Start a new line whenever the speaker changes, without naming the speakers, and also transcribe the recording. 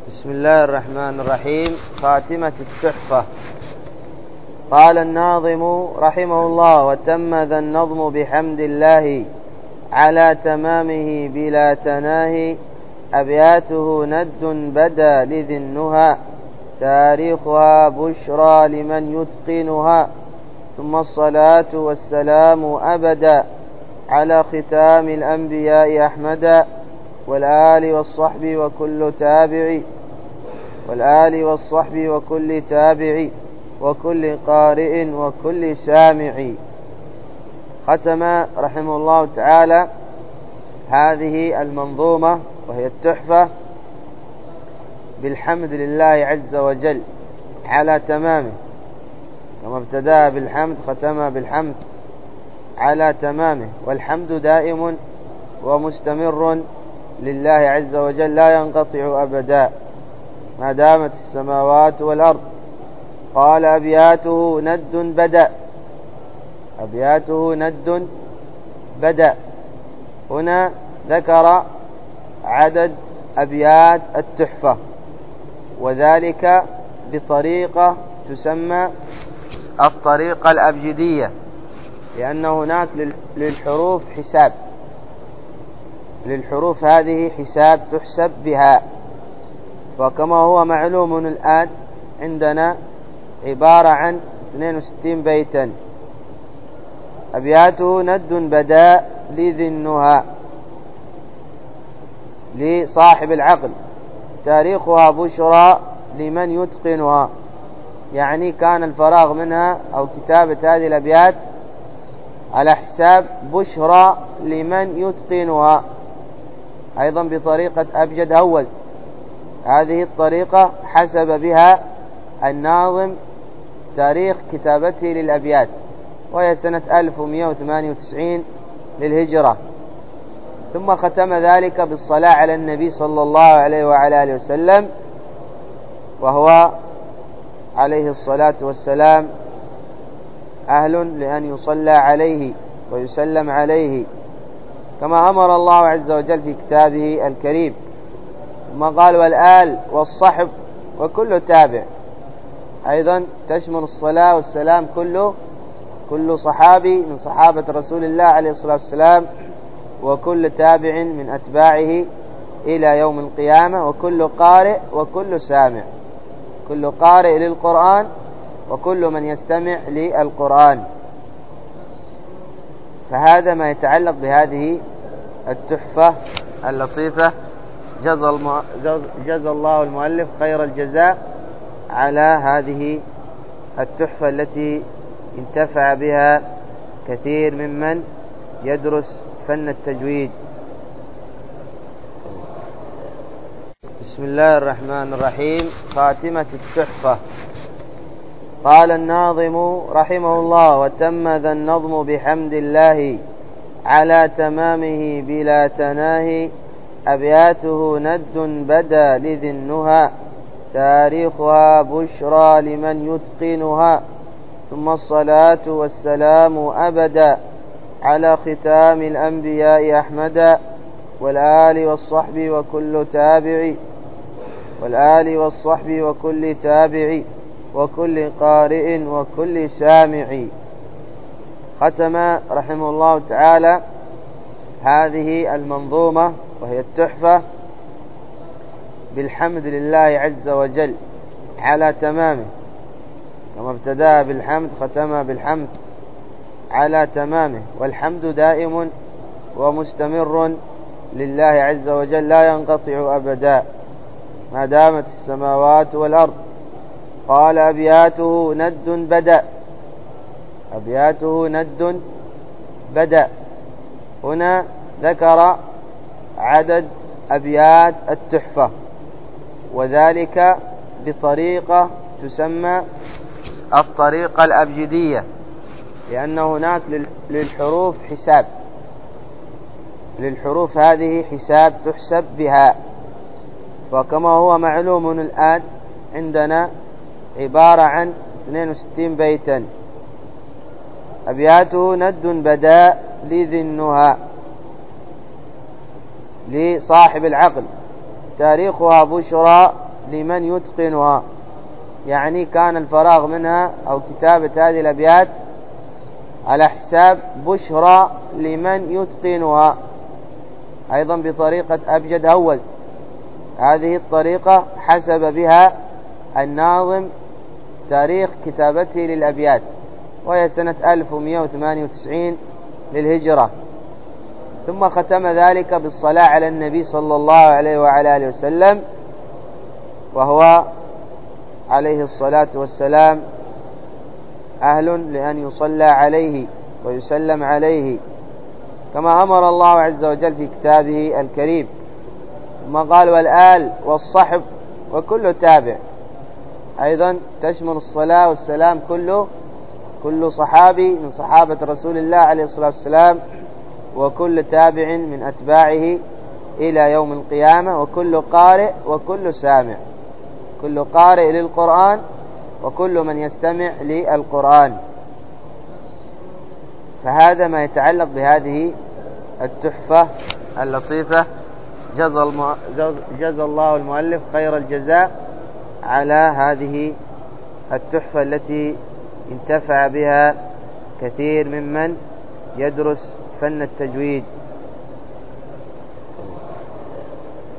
بسم الله الرحمن الرحيم. خاتمة التحفة. قال الناظم رحمه الله: وتم ذا النظم بحمد الله على تمامه بلا تناهي، أبياته ند بدا لذي النهى، تاريخها بشرى لمن يتقنها، ثم الصلاة والسلام أبدا على ختام الأنبياء أحمدا، والآل والصحب وكل تابع وكل قارئ وكل سامع. ختم رحمه الله تعالى هذه المنظومة وهي التحفة بالحمد لله عز وجل على تمامه، كما ابتدأ بالحمد ختم بالحمد على تمامه، والحمد دائم ومستمر لله عز وجل لا ينقطع أبدا ما دامت السماوات والأرض. قال: أبياته ند بدأ. هنا ذكر عدد أبيات التحفة، وذلك بطريقة تسمى الطريقة الأبجدية، لأن هناك للحروف هذه حساب تحسب بها. وكما هو معلوم الآن عندنا عبارة عن 62 بيتا. أبياته ند بدا لذي النهى لصاحب العقل، تاريخها بشرى لمن يتقنها، يعني كان الفراغ منها أو كتابة هذه الأبيات على حساب بشرى لمن يتقنها، أيضا بطريقة أبجد أول. هذه الطريقة حسب بها الناظم تاريخ كتابته للأبيات، وهي سنة 1198 للهجرة. ثم ختم ذلك بالصلاة على النبي صلى الله عليه وعلى آله وسلم، وهو عليه الصلاة والسلام أهل لأن يصلى عليه ويسلم عليه، كما أمر الله عز وجل في كتابه الكريم. ثم قال: والآل والصحب وكل تابع، أيضا تشمل الصلاة والسلام كل صحابي من صحابة رسول الله عليه الصلاة والسلام، وكل تابع من أتباعه إلى يوم القيامة، وكل قارئ وكل سامع، كل قارئ للقرآن وكل من يستمع للقرآن. فهذا ما يتعلق بهذه التحفة اللطيفة. جزى الله المؤلف خير الجزاء على هذه التحفة التي انتفع بها كثير ممن يدرس فن التجويد. بسم الله الرحمن الرحيم. خاتمة التحفة. قال الناظم رحمه الله: وتم ذا النظم بحمد الله على تمامه بلا تناهي، أبياته ند بدا لذي النهى، تاريخها بشرى لمن يتقنها، ثم الصلاة والسلام أبدا على ختام الأنبياء أحمدا، والآل والصحب وكل تابع وكل قارئ وكل سامع. ختم رحمه الله تعالى هذه المنظومة وهي التحفة بالحمد لله عز وجل على تمامه، كما ابتدأ بالحمد ختم بالحمد على تمامه، والحمد دائم ومستمر لله عز وجل لا ينقطع أبدا ما دامت السماوات والأرض. قال: أبياته ند بدأ. هنا ذكر عدد أبيات التحفة، وذلك بطريقة تسمى الطريقة الأبجدية، لأن هناك للحروف هذه حساب تحسب بها. وكما هو معلوم الآن عندنا عبارة عن 62 بيتا. أبياته ند بدا لذي النهى لصاحب العقل، تاريخها بشرى لمن يتقنها، يعني كان الفراغ منها أو كتابة هذه الأبيات على حساب بشرى لمن يتقنها، أيضا بطريقة أبجد هوز. هذه الطريقة حسب بها الناظم تاريخ كتابته للأبيات، وهي سنة 1198 للهجرة. ثم ختم ذلك بالصلاة على النبي صلى الله عليه وعلى آله وسلم، وهو عليه الصلاة والسلام أهل لأن يصلى عليه ويسلم عليه كما أمر الله عز وجل في كتابه الكريم. ثم قال والآل والصحب وكل تابع، أيضا تشمل الصلاة والسلام كل صحابي من صحابة رسول الله عليه الصلاة والسلام، وكل تابع من أتباعه إلى يوم القيامة، وكل قارئ وكل سامع، كل قارئ للقرآن وكل من يستمع للقرآن. فهذا ما يتعلق بهذه التحفة اللطيفة. جزى الله المؤلف خير الجزاء على هذه التحفة التي انتفع بها كثير ممن يدرس فن التجويد.